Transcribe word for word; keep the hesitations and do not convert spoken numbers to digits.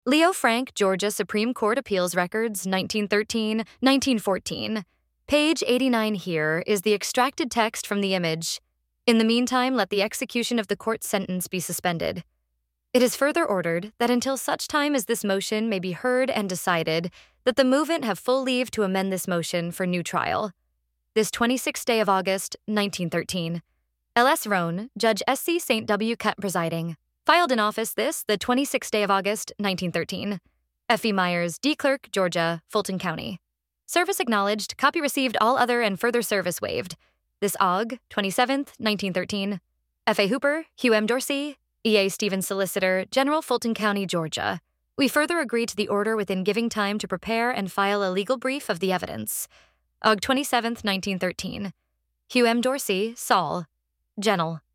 Leo Frank, Georgia Supreme Court Appeals Records, nineteen thirteen, nineteen fourteen. Page eighty-nine here is the extracted text from the image. In the meantime, let the execution of the court's sentence be suspended. It is further ordered that until such time as this motion may be heard and decided, that the movant have full leave to amend this motion for new trial. This twenty-sixth day of August, nineteen thirteen. L S Roan, Judge S C Saint W. Cutt presiding. Filed in office this, the twenty-sixth day of August, nineteen thirteen. F E Myers, D. Clerk, Georgia, Fulton County. Service acknowledged, copy received, all other and further service waived. This Aug, twenty-seventh, nineteen thirteen. F A Hooper, Hugh M. Dorsey, E A Stevens Solicitor, General Fulton County, Georgia. We further agree to the order within giving time to prepare and file a legal brief of the evidence. Aug twenty-seventh, nineteen thirteen. Hugh M. Dorsey, Sol. Genel.